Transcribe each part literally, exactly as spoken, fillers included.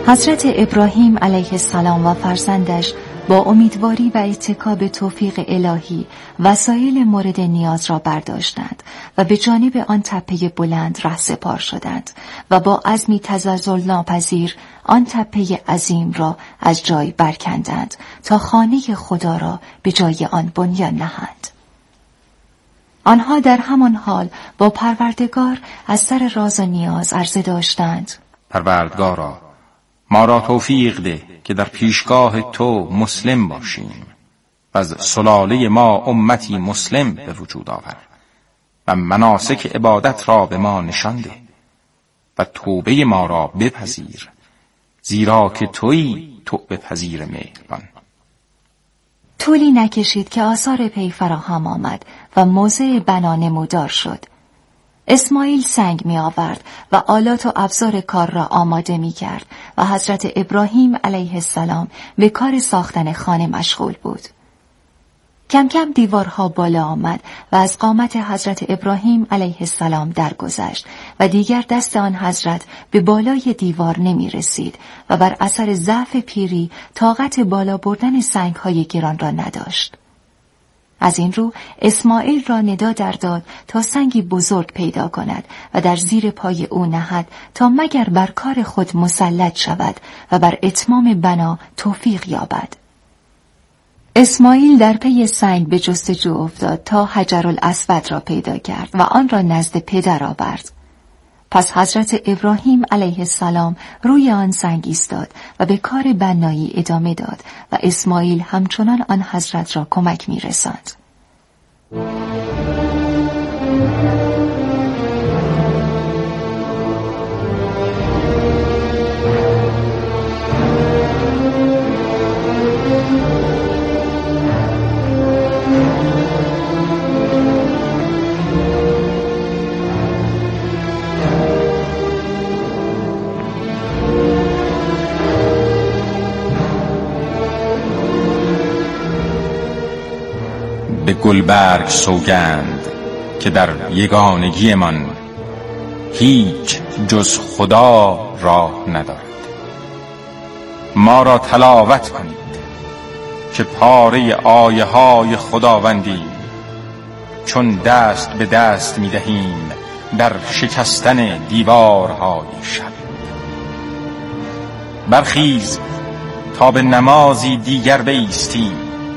حضرت ابراهیم علیه السلام و فرزندش با امیدواری و اتکا به توفیق الهی وسایل مورد نیاز را برداشتند و به جانب آن تپه بلند رهسپار شدند و با عزمی تزلزل ناپذیر آن تپه عظیم را از جای برکندند تا خانه خدا را به جای آن بنیان نهند. آنها در همان حال با پروردگار از سر راز و نیاز عرضه داشتند: پروردگارا، ما را توفیق ده که در پیشگاه تو مسلم باشیم و از سلاله ما امتی مسلم به وجود آور و مناسک عبادت را به ما نشان ده و توبه ما را بپذیر، زیرا که تویی توبه پذیر مهربان. طولی نکشید که آثار پی فراهم آمد و موضع بنا نمودار شد. اسماعیل سنگ می آورد و آلات و ابزار کار را آماده می کرد و حضرت ابراهیم علیه السلام به کار ساختن خانه مشغول بود. کم کم دیوارها بالا آمد و از قامت حضرت ابراهیم علیه السلام درگذشت و دیگر دست آن حضرت به بالای دیوار نمی رسید و بر اثر ضعف پیری طاقت بالا بردن سنگ‌های گران را نداشت. از این رو اسماعیل را ندا در داد تا سنگی بزرگ پیدا کند و در زیر پای او نهد تا مگر بر کار خود مسلط شود و بر اتمام بنا توفیق یابد. اسماعیل در پی سنگ به جستجو افتاد تا حجرالاسود را پیدا کرد و آن را نزد پدر آورد. پس حضرت ابراهیم علیه السلام روی آن سنگ ایستاد و به کار بنایی ادامه داد و اسماعیل همچنان آن حضرت را کمک می رساند. به گلبرگ سوگند که در یگانگی من هیچ جز خدا راه ندارد. ما را تلاوت کنید که پاره آیه های خداوندی، چون دست به دست می دهیم در شکستن دیوارهای شب. برخیز تا به نمازی دیگر بایستیم.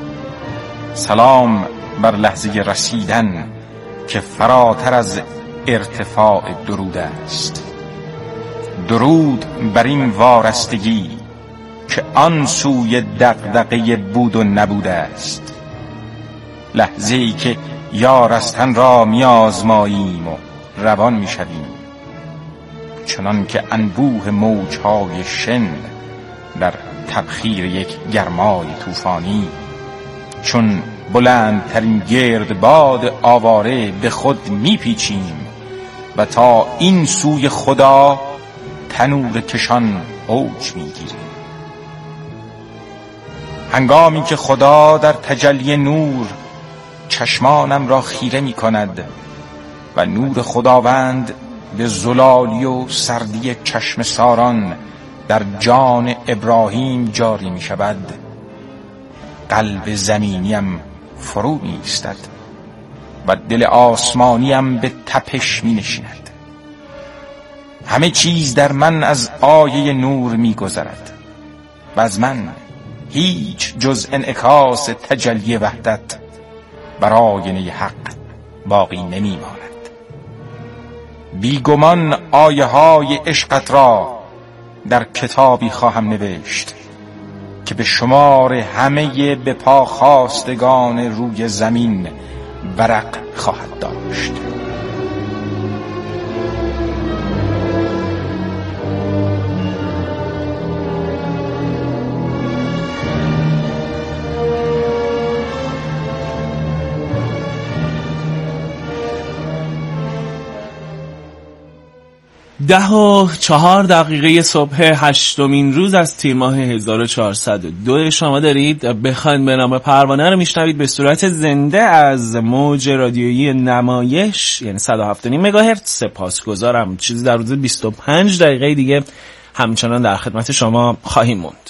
سلام بر لحظه رسیدن که فراتر از ارتفاع درود است. درود بر این وارستگی که آن سوی دغدغه بود و نبود است. لحظه‌ای که یارستن را میازماییم و روان میشویم، چنان که انبوه موجهای شن در تبخیر یک گرمای طوفانی، چون بلندترین گردباد آواره به خود میپیچیم و تا این سوی خدا تنور کشان اوج میگیریم. هنگامی که خدا در تجلی نور چشمانم را خیره می کند و نور خداوند به زلالی و سردی چشم ساران در جان ابراهیم جاری می شود، قلب زمینیم فرو می ایستد و دل آسمانیم به تپش می نشیند. همه چیز در من از آیه نور می گذرد و از من هیچ جز انعکاس تجلی وحدت بر آینه حق باقی نمی ماند. بیگمان آیه های عشقت را در کتابی خواهم نوشت که به شمار همه به پا خواستگان روی زمین ورق خواهد داشت. ده و چهار دقیقه صبح هشتمین روز از تیر ماه هزار و چهارصد و دو شما دارید بخواید به نام پروانه رو میشنوید به صورت زنده از موج رادیویی نمایش، یعنی صد و هفت و نیم مگاهرتز. سپاسگزارم. چیزی در روز بیست و پنج دقیقه دیگه همچنان در خدمت شما خواهیم موند.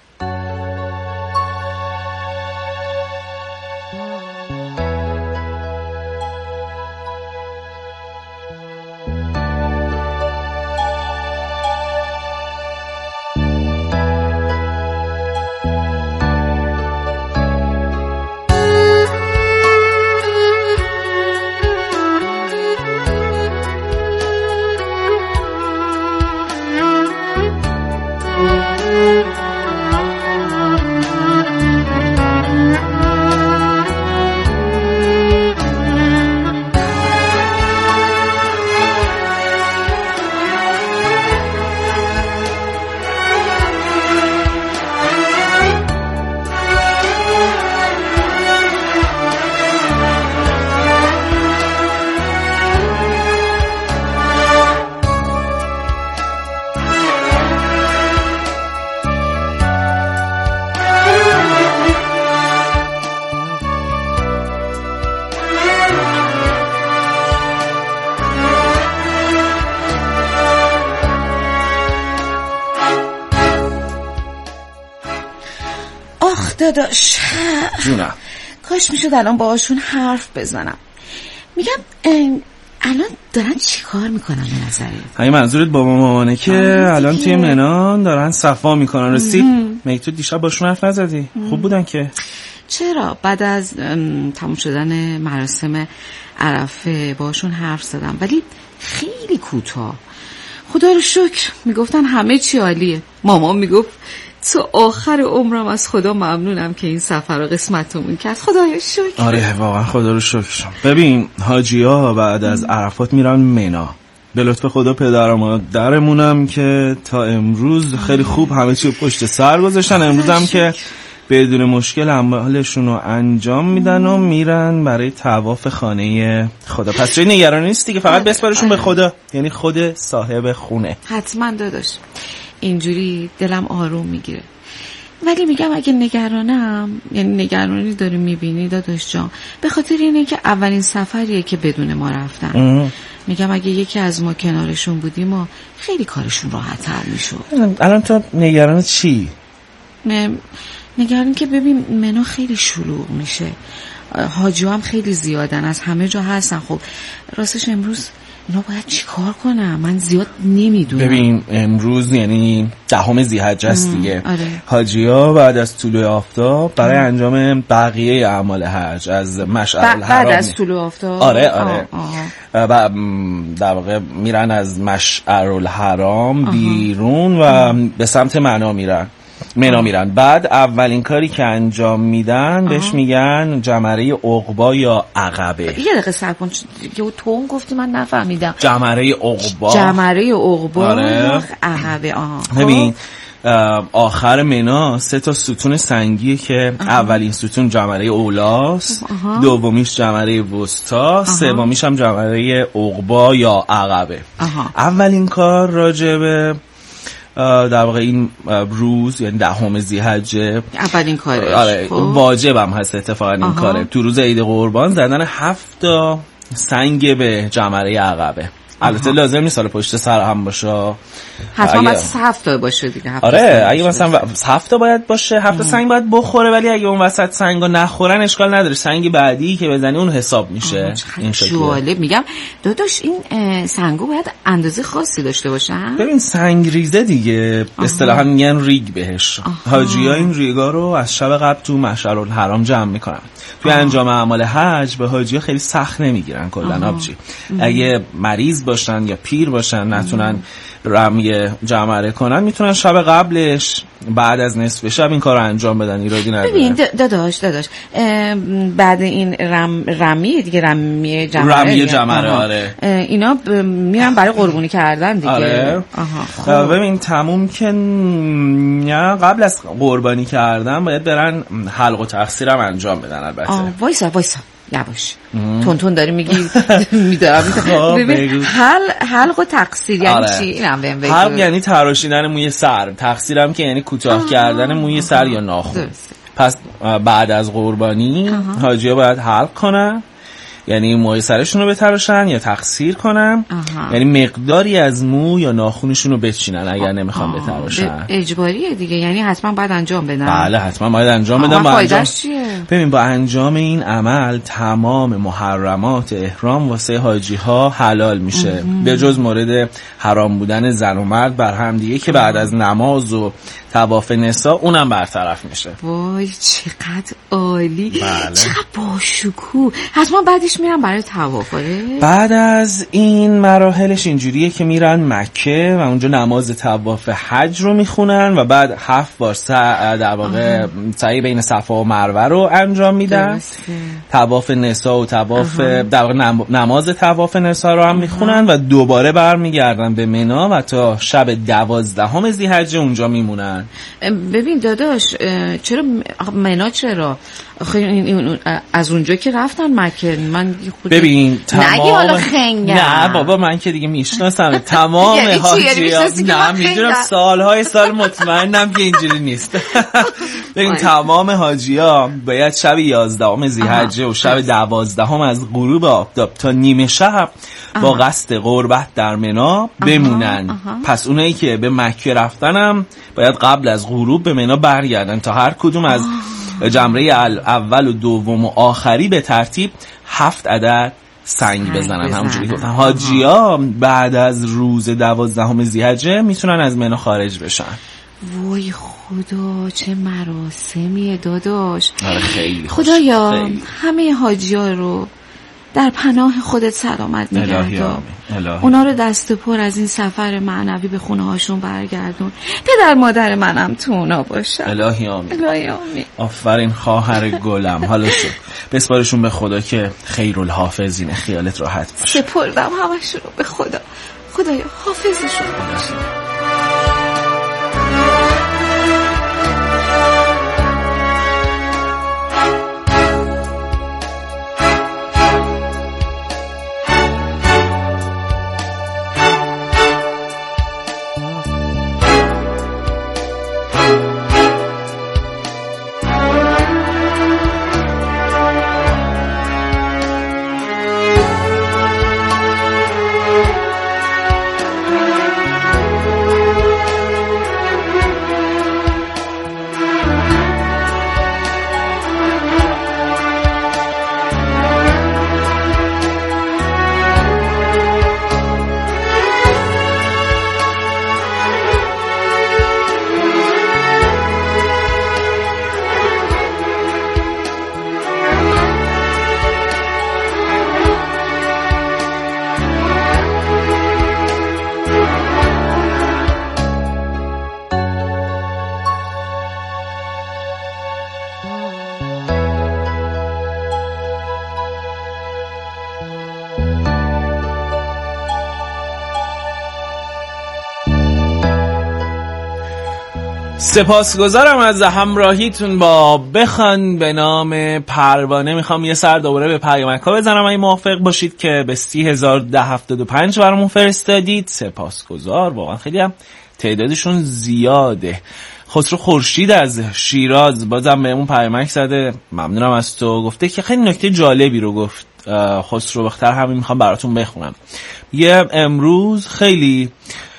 داداش جونم، کاش میشد الان باهاشون حرف بزنم. میگم الان دارن چی کار میکنن به نظرت؟ همین منظورت بابا مامانه که الان توی منان دارن صفا میکنن؟ رسید میگه تو دیشب باشون حرف نزدی؟ خوب بودن که؟ چرا بعد از تموم شدن مراسم عرفه باهاشون حرف زدم، ولی خیلی کوتاه. خدا رو شکر میگفتن همه چی عالیه. مامان میگفت تو آخر عمرم از خدا ممنونم که این سفر رو قسمتمون کرد. خدایا شکر. آره واقعا خدا رو شکر. ببین حاجی‌ها بعد از عرفات میرن منا. به لطف خدا پدر و مادرمونم که تا امروز خیلی خوب همه چی پشت سر گذاشتن. امروز هم که بدون مشکل اعمالشون رو انجام میدن و میرن برای طواف خانه خدا. پس چه نگرانی نیستی که فقط بسپارشون به خدا، یعنی خود صاحب خونه. حتما داداش، اینجوری دلم آروم میگیره. ولی میگم اگه نگرانم، یعنی نگرانی داری میبینی داداش جان، به خاطر اینه که اولین سفریه که بدون ما رفتن. اه. میگم اگه یکی از ما کنارشون بودیم و خیلی کارشون راحت تر میشد. الان تو نگران چی؟ نگران که ببین منو خیلی شلوغ میشه، حاجی هم خیلی زیادن، از همه جا هستن. خب راستش امروز اینا باید چی کار کنم؟ من زیاد نمیدونم. ببین امروز یعنی دهم ذی‌حجه است دیگه. آره. حاجی‌ها بعد از طلوع آفتاب برای ام. انجام بقیه اعمال حج از مشعر الحرام بعد از طلوع آفتاب آره آره و در واقع میرن از مشعر الحرام بیرون و به سمت منا میرن. منا میرن. بعد اولین کاری که انجام میدن آه. بهش میگن جمره عقبا یا عقبه. یه دقیقه صبر کن، تو اون گفتی من نفهمیدم. جمره عقبا جمره عقبا آره. یا عقبه. آها ببین آخر منا سه تا ستون سنگیه که آه. اولین ستون جمره اولاست، دومیش جمره وسطا، سومیش هم جمره عقبا یا عقبه. آه. اولین کار راجبه در واقع این روز یعنی دهم ذی‌حجه اولین کاره. آره واجبم هست اتفاقا این کاره. تو روز عید قربان زدن هفت تا سنگ به جمره عقبه. البته لازم نیست سال پشت سر هم باشه، حتما مثلا هفت تا باشه دیگه. هفت آره اگه مثلا هفت تا باید باشه، هفت تا سنگ باید بخوره، ولی اگه اون وسط سنگا نخورن اشکال نداره، سنگ بعدی که بزنی اون حساب میشه. این شکلی میگم داداش این سنگو باید اندازه خاصی داشته باشن. ببین سنگ ریزه دیگه اصطلاحا میگن ریگ بهش. حاجی‌ها این ریگا رو از شب قبل تو مشعر الحرام جمع میکنن. توی انجام اعمال حج به حاجی‌ها خیلی سخت نمیگیرن کلا آبجی. اگه مریض باشن یا پیر باشن نتونن رمی جمره کنن، میتونن شب قبلش بعد از نصف شب این کار رو انجام بدن. ایرادی نداره. ببین داداش داداش بعد این رم رمی دیگه رمی جمره رمی جمره آره اینا ب... میرن برای قربونی کردن دیگه. آره. آها خب. ببین تموم که نه قبل از قربانی کردن باید برن حلق و تقصیر هم انجام بدن. البته وایسا وایسا یواش تون تون داری میگی میدارم. ببین حل حلق و تقصیر یعنی آره. چی؟ اینم بهم بگو. حلق یعنی تراشیدن موی سر، تقصیرم که یعنی کوتاه کردن موی سر یا ناخن. پس بعد از قربانی حاجی‌ها باید حلق کنن یعنی موهای سرشون رو بتراشن یا تقصیر کنن، آها. یعنی مقداری از مو یا ناخونشون رو بچینن اگر نمیخوان بتراشن. اجباریه دیگه، یعنی حتما باید انجام بدن. بله حتما باید انجام بدن. با انجام ببین با انجام این عمل تمام محرمات احرام واسه حاجی ها حلال میشه، به جز مورد حرام بودن زن و مرد بر هم دیگه که بعد از نماز و طواف نساء اونم برطرف میشه. وای چقدر عالی، بله. چقدر باشکوه. حتما بعدش میرن برای طواف. بعد از این مراحلش اینجوریه که میرن مکه و اونجا نماز طواف حج رو میخونن و بعد هفت بار سعی در واقع سعی بین صفا و مروه رو انجام میدن. طواف نساء و طواف در واقع نماز طواف نساء رو هم میخونن و دوباره برمیگردن به منی و تا شب دوازدهم ذی‌حجه اونجا میمونن. ببین داداش چرا منی؟ چرا از اونجا که رفتن مکه من خود ببین تمام نگی حالا خنگم. نه بابا من که دیگه میشناسم تمام حاجی‌ها. نه میدونم سالهای سال مطمئنم که اینجوری نیست. ببین تمام حاجی‌ها باید شب یازدهم ذی‌حجه و شب دوازدهم از غروب آفتاب تا نیمه شب با قصد قربت در منی بمونن. پس اونایی که به مکه رفتنم باید قبل از غروب به منی برگردن تا هر کدوم از جمره اول و دوم و آخری به ترتیب هفت عدد سنگ بزنن. همونجوری گفتم حاجی‌ها بعد از روز دوازدهم ذی‌حجه میتونن از منی خارج بشن. وای خدا چه مراسمیه داداش. آره خیلی خدایا همه حاجی‌ها رو در پناه خودت سلامت نگهدار. اونا رو دست پر از این سفر معنوی به خونه هاشون برگردون. پدر مادر منم تو اونا باشن. الهی آمین. الهی آمین. آفرین خواهر گلم. حالا شد بسپارشون به خدا که خیرالحافظینه، خیالت راحت باشه. سپردم همشون رو به خدا. خدایا حافظشون باشه. سپاسگزارم از همراهیتون با بخوان به نام پروانه. میخوام یه سر دوباره به پیامک‌ها بزنم اگه موافق باشید که به سی هزار ده هفتاد و پنج برامون فرستادید. سپاسگزار، واقعا خیلی هم تعدادشون زیاده. خسرو خورشید از شیراز بازم بهمون پیامک زده، ممنونم از تو. گفته که خیلی نکته جالبی رو گفت خسرو، بختر همین میخوام براتون بخونم. یه امروز خیلی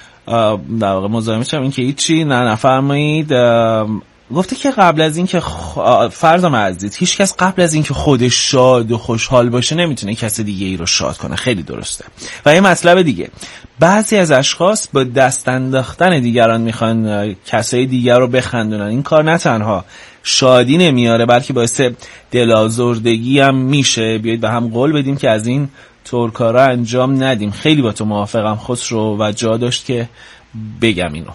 در واقع مزاحمش هم این که هیچی نه نفرمایید. گفته که قبل از این که خ... فرضم عزیز هیچ کس قبل از این که خودش شاد و خوشحال باشه نمیتونه کس دیگه ای رو شاد کنه. خیلی درسته. و یه مطلب دیگه، بعضی از اشخاص با دست انداختن دیگران میخوان کسای دیگر رو بخندونن. این کار نه تنها شادی نمیاره بلکه باعث دلازردگی هم میشه. بیایید به هم قول بدیم که از این طور کارا انجام ندیم. خیلی با تو موافقم خسرو و جا داشت که بگم اینو.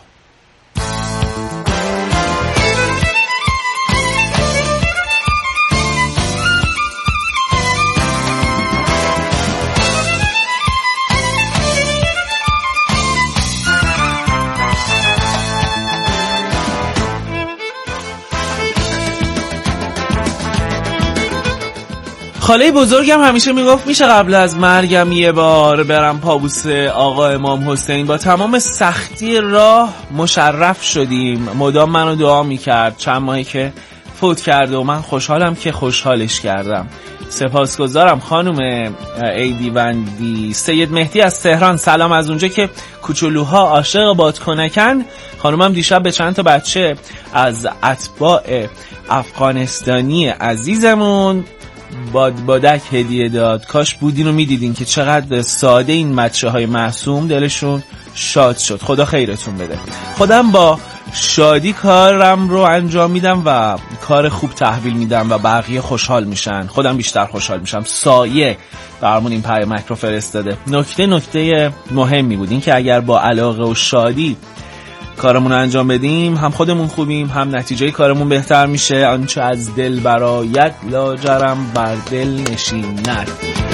خاله بزرگم همیشه میگفت میشه قبل از مرگم یه بار برم پابوس آقا امام حسین. با تمام سختی راه مشرف شدیم. مدام منو دعا میکرد. چند ماهی که فوت کرده و من خوشحالم که خوشحالش کردم. سپاسگزارم خانم ایدیوندی. سید مهدی از تهران، سلام از اونجا که کوچولوها عاشق بادکنکن. خانومم دیشب به چند تا بچه از اتباع افغانستانی عزیزمون باد بادک هدیه داد. کاش بودین و میدیدین که چقدر ساده این بچه های معصوم دلشون شاد شد. خدا خیرتون بده. خودم با شادی کارم رو انجام میدم و کار خوب تحویل میدم و بقیه خوشحال میشن، خودم بیشتر خوشحال میشم. سایه برامون این پیامک رو فرستاده. نکته نکته مهمی بود این که اگر با علاقه و شادی کارمون رو انجام بدیم، هم خودمون خوبیم، هم نتیجه کارمون بهتر میشه. آنچه از دل برآید لاجرم بر دل نشیند.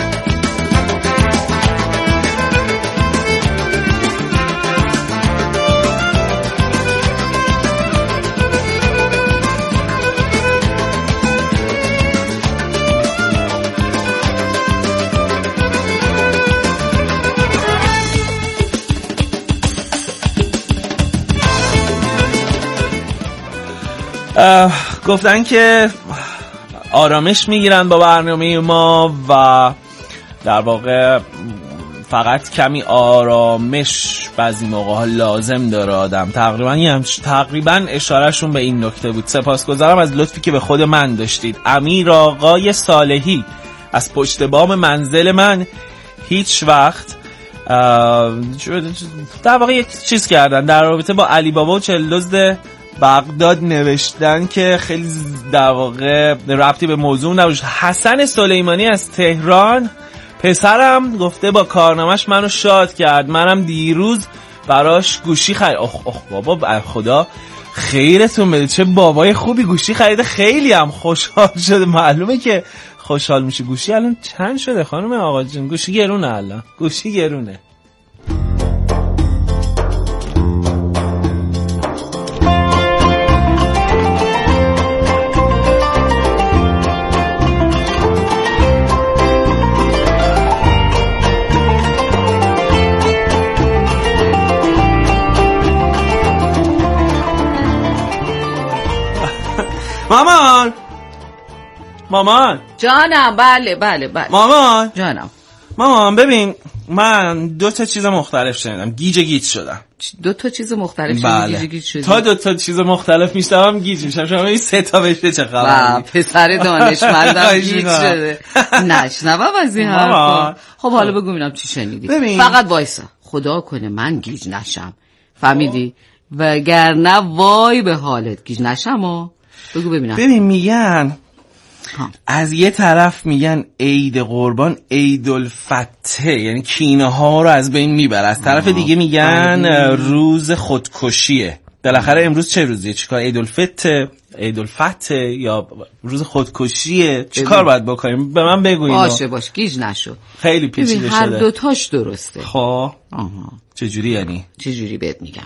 گفتن که آرامش میگیرن با برنامه ما و در واقع فقط کمی آرامش بعضی موقع ها لازم داره آدم. تقریبا هم تقریبا اشارهشون به این نکته بود. سپاسگزارم از لطفی که به خود من داشتید. امیر آقای صالحی از پشت بام منزل من هیچ وقت در واقع یک چیز کردن در رابطه با علی بابا و چهل دزد بغداد، نوشتن که خیلی در واقع ربطی به موضوع نداشت. حسن سلیمانی از تهران، پسرم گفته با کارنامش منو شاد کرد، منم دیروز براش گوشی خرید. اخ اخ بابا خدا خیرتون بده، چه بابای خوبی، گوشی خریده. خیلی هم خوشحال شده. معلومه که خوشحال میشه. گوشی الان چند شده خانم آقا جون؟ گوشی گرونه الان، گوشی گرونه. مامان مامان جانم. بله بله بله مامان جانم. مامان ببین، من دو تا چیز مختلف شنیدم، گیج گیج شدم. دو تا چیز مختلف بله. گیج گیج شدی؟ تا دو تا چیز مختلف میشتم گیج میشم. شما این سه تا بشه چه خبره؟ پسر دانشمندم گیج شده. نشنوم از این حرفا. خب حالا بگو ببینم چی شنیدی. ببین. فقط وایسا، خدا کنه من گیج نشم، فهمیدی؟ وگرنه وای به حالت گیج نشم. و بگو ببینم. ببین میگن ها. از یه طرف میگن عید قربان عید الفطر، یعنی کینه ها رو از بین میبره. از طرف دیگه میگن روز خودکشیه. بالاخره امروز چه روزیه؟ چیکار؟ عید الفطر، عید الفطر یا روز خودکشیه؟ چیکار باید بکنیم؟ به من بگو اینو. باشه باشه گیج نشو. خیلی پیچیده شده. هر دو تاش درسته. خب آها چه جوری یعنی؟ چه جوری بهت میگم.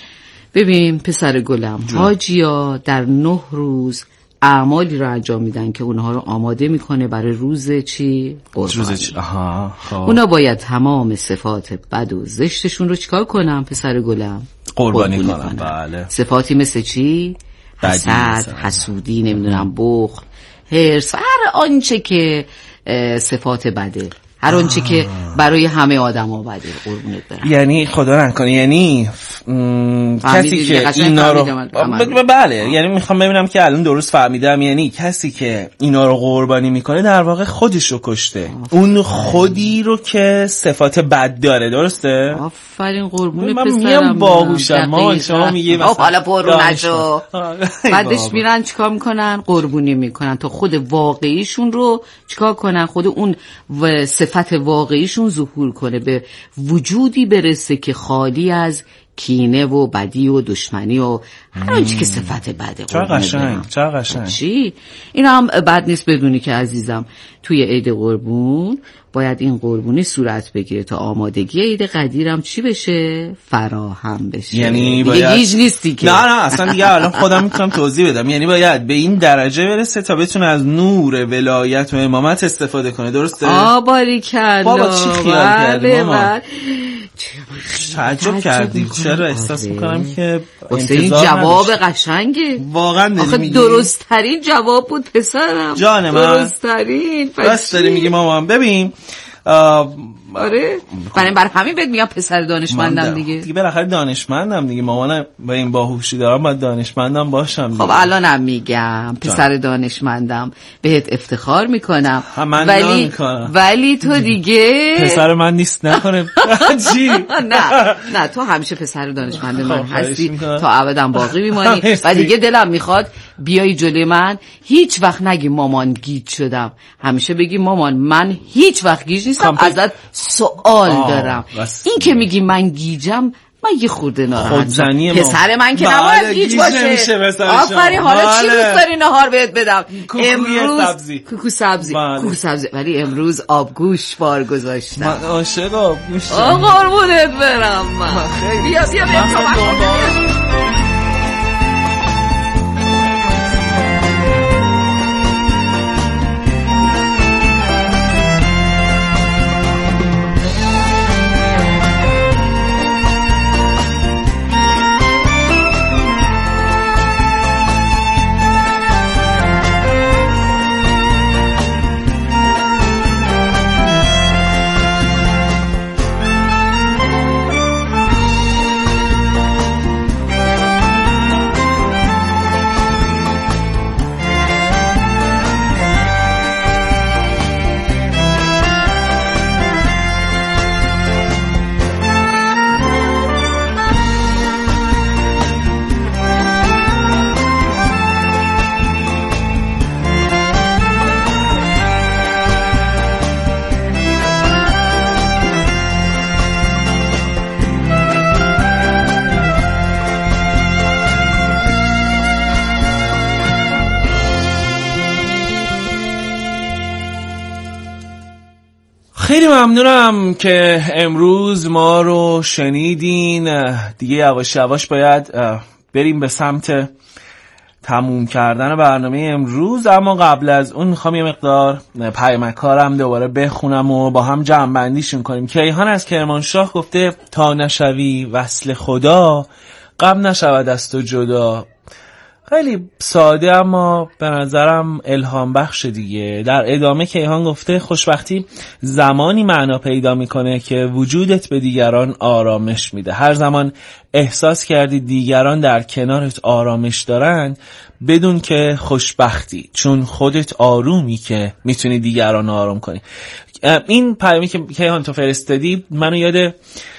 ببین پسر گلم، حاجیا در نه روز اعمالی رو انجام میدن که اونها رو آماده میکنه برای روز چی؟ قربانی. روز چی؟ آها خب. اونا باید تمام صفات بد و زشتشون رو چیکار کنن پسر گلم؟ قربانی, قربانی کنن. بله. صفاتی مثل چی؟ حسد، حسودی، نمیدونم بخل، حرص، هر آنچه که صفات بده، هر آنچه که برای همه آدما بده. قربونت برم. یعنی خدا نکنه، یعنی م... کسی که اینا رو ب... بله، یعنی میخوام ببینم که الان درست فهمیدم. یعنی کسی که اینا رو قربانی میکنه در واقع خودش رو کشته. آه. اون خودی رو که صفات بد داره. درسته؟ آفرین قربون من پسرم. میام باهوشم. ما شما میگی مثلا حالا پرو نشو. بعدش میرن چیکار میکنن؟ قربونی میکنن تا خود واقعیشون رو چیکار کنن؟ خود اون و صفت واقعیشون ظهور کنه، به وجودی برسه که خالی از کینه و بدی و دشمنی و هر آنچه که صفت بده. چرا قشنگ، چرا قشنگ. چی؟ این هم بد نیست بدونی که عزیزم توی عید قربون باید این قربونی صورت بگیره تا آمادگی عید قدیرم چی بشه؟ فراهم بشه. یعنی باید گیج نیستی که. نه نه اصلا دیگه الان خودم میتونم توضیح بدم. یعنی باید به این درجه برسه تا بتونه از نور ولایت و امامت استفاده کنه. درسته؟ آ باریکلا. بابا چی خیال کردی مامان؟ تعجب کردی؟ چرا احساس میکنم که این جواب قشنگه واقعا. آخه درست ترین جواب بود پسرم، جان من درست ترین. راست داری میگی مامان. ببین آره برای برای همین بهت میگم پسر دانشمندم دیگه. دیگه بالاخره دانشمندم دیگه مامانم، با این باهوشی دارم باید دانشمندم باشم دیگه. خب الانم میگم پسر جان. دانشمندم، بهت افتخار میکنم. ولی میکنم. ولی تو دیگه پسر من نیست نکنه. چی؟ نه نه تو همیشه پسر دانشمند من هستی تا ابدا باقی میمانی. و دیگه دلم میخواد بیای جلوی من هیچ وقت نگی مامان گیج شدم، همیشه بگی مامان من هیچ وقت گیج نیستم، ازت سوال دارم. این که میگی من گیجم من یه خورده ناراحتم. پسر من که نباید گیج باشه. آفرین. حالا چی دوست داری نهار بهت بدم؟ امروز سبزی. کوکو سبزی. کوکو سبزی. ولی امروز آبگوش بار گذاشتم. من عاشق آبگوشم. آقا قربونت برم من. بیا بیا بیا. خیلی ممنونم که امروز ما رو شنیدین. دیگه یواش یواش باید بریم به سمت تموم کردن برنامه امروز، اما قبل از اون میخوام یه مقدار پیامکارم دوباره بخونم و با هم جمع بندیشون کنیم. کیهان از کرمانشاه گفته تا نشوی وصل خدا غم نشود از تو جدا. خیلی ساده اما به نظرم الهام بخش دیگه. در ادامه کیهان گفته خوشبختی زمانی معنا پیدا میکنه که وجودت به دیگران آرامش میده. هر زمان احساس کردی دیگران در کنارت آرامش دارن بدون که خوشبختی، چون خودت آرومی که میتونی دیگران آرام کنی. این پیامی که کیهان تو فرستادی منو یاد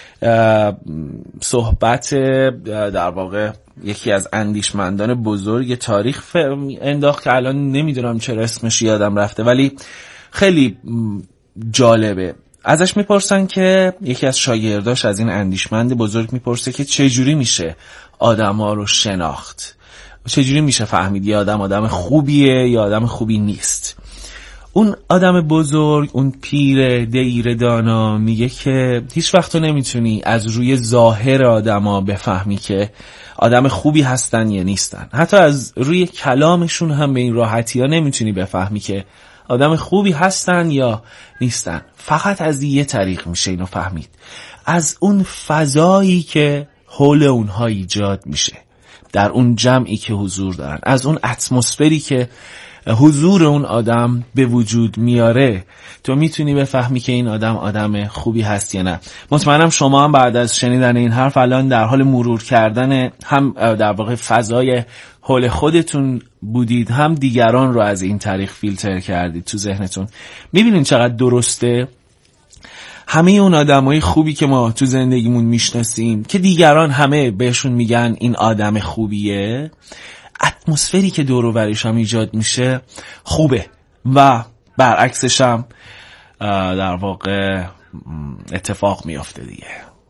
صحبت در واقع یکی از اندیشمندان بزرگ تاریخ انداخت که الان نمیدونم چرا اسمش یادم رفته، ولی خیلی جالبه. ازش میپرسن که یکی از شاگرداش از این اندیشمند بزرگ میپرسه که چجوری میشه آدم ها رو شناخت، چجوری میشه فهمید یه آدم آدم خوبیه یا آدم خوبی نیست. اون آدم بزرگ، اون پیر دیر دانا میگه که هیچ وقت تو نمیتونی از روی ظاهر آدما بفهمی که آدم خوبی هستن یا نیستن. حتی از روی کلامشون هم به این راحتی ها نمیتونی بفهمی که آدم خوبی هستن یا نیستن. فقط از یه طریق میشه اینو فهمید، از اون فضایی که حول اونها ایجاد میشه، در اون جمعی که حضور دارن، از اون اتمسفری که حضور اون آدم به وجود میاره تو میتونی بفهمی که این آدم آدم خوبی هست یا نه. مطمئنم شما هم بعد از شنیدن این حرف الان در حال مرور کردن هم در واقع فضای حول خودتون بودید، هم دیگران رو از این طریق فیلتر کردید تو ذهنتون. میبینین چقدر درسته؟ همه اون آدمای خوبی که ما تو زندگیمون میشناسیم که دیگران همه بهشون میگن این آدم خوبیه، اتمسفری که دور و برش هم ایجاد میشه خوبه و برعکسش هم در واقع اتفاق میافته دیگه.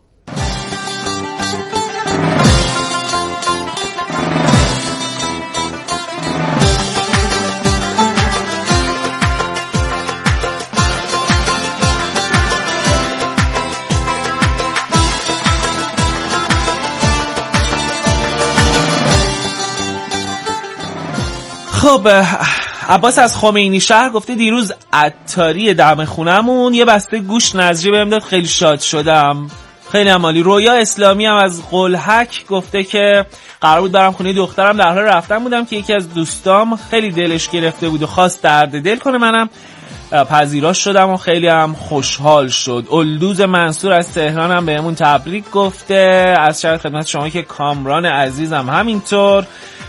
خب عباس از خمینی شهر گفته دیروز عطاری دم خونمون یه بسته گوشت نظری بهم داد، خیلی شاد شدم. خیلی عالی. رویا اسلامی هم از قلحک گفته که قرار بود برم خونه دخترم، در حال رفتن بودم که یکی از دوستام خیلی دلش گرفته بود و خواست درد دل کنه، منم پذیراش شدم و خیلی هم خوشحال شد. الدوز منصور از تهران هم بهمون تبریک گفته. از شب خدمت شما که کامران عزیزم همینطور،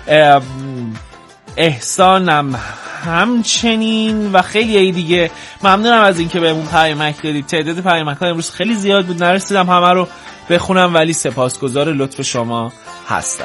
احسانم همچنین و خیلی دیگه. ممنونم از اینکه بهمون پیامک دادید. تعداد پیامک‌ها امروز خیلی زیاد بود، نرسیدم همه رو بخونم، ولی سپاسگزار لطف شما هستم.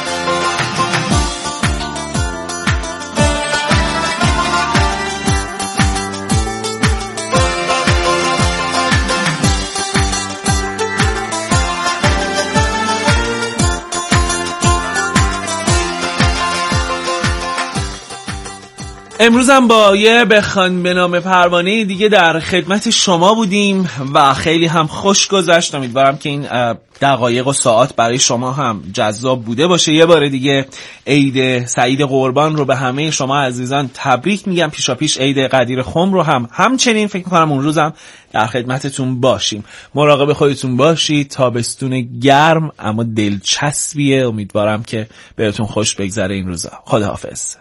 امروزم با یه بخوان به نام پروانه دیگه در خدمت شما بودیم و خیلی هم خوش گذشت. امیدوارم که این دقایق و ساعات برای شما هم جذاب بوده باشه. یه بار دیگه عید سعید قربان رو به همه شما عزیزان تبریک میگم. پیشا پیش عید قدیر خم رو هم همچنین فکر میکنم اون روزم در خدمتتون باشیم. مراقب خودتون باشید. تابستون گرم اما دلچسبیه. امیدوارم که بهتون خوش بگذره این روزا. خداحافظ.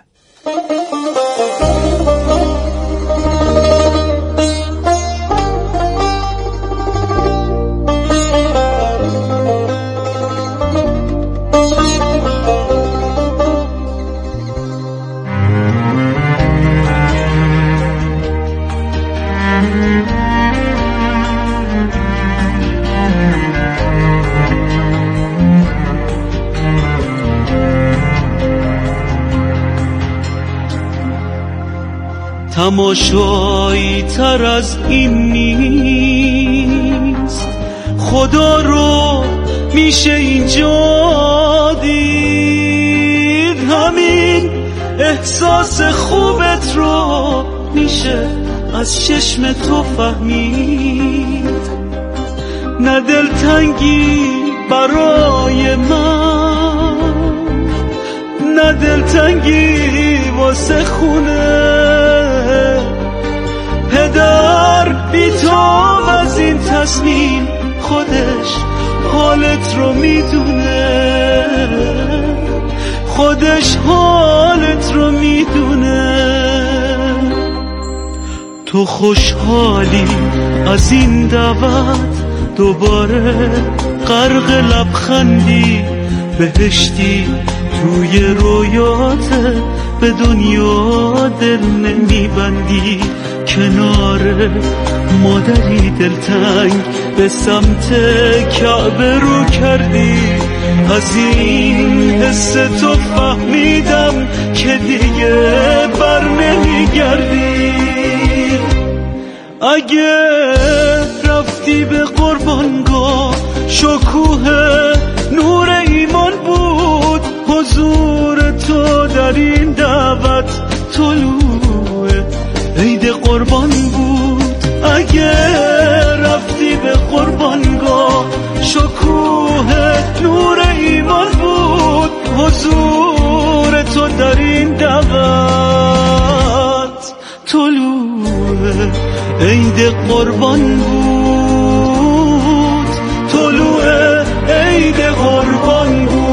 تماشایی تر از این نیست، خدا رو میشه اینجا دید، همین احساس خوبت رو میشه از چشم تو فهمید. نه دلتنگی برای من، نه دلتنگی واسه خونه، پدر بی‌تاب از این تصمیم خودش حالت رو میدونه، خودش حالت رو میدونه. تو خوشحالی از این دعوت، دوباره غرق لبخندی، بهشتی توی رویات، به دنیا دل نمیبندی. کنار مادری دلتنگ به سمت کعبه رو کردی، از این حس تو فهمیدم که دیگه بر نمیگردی. اگه رفتی به قربانگاه، شکوه نور ایمان بود حضور تو در این دعوت، طلوع عید قربان بود. اگه رفتی به قربانگاه، شکوه نور ایمان بود حضور تو در این دعوت، طلوع عید قربان بود، طلوع عید قربان بود.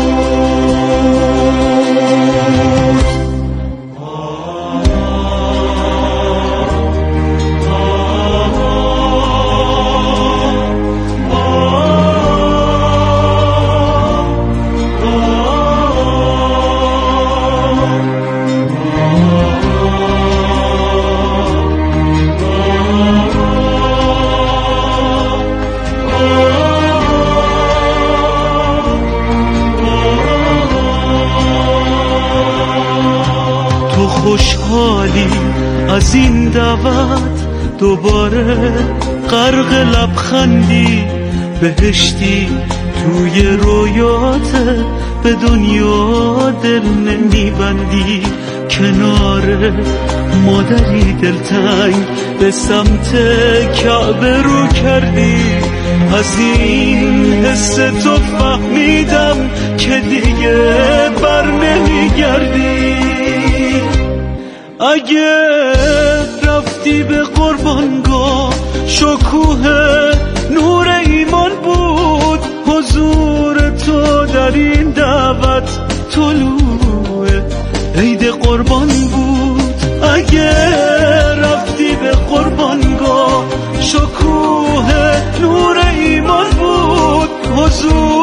خوشحالی از این دعوت، دوباره غرق لبخندی، بهشتی توی رویات، به دنیا دل نمیبندی. کنار مادری دلتنگ به سمت کعبه رو کردی، از این حس تو فهمیدم که دیگه بر نمیگردی. اگه رفتی به قربانگاه، شکوه نور ایمان بود آخرین دعوت طلوع عید قربان بود. اگه رفتی به قربانگاه شکوه نور ایمان بود. حضور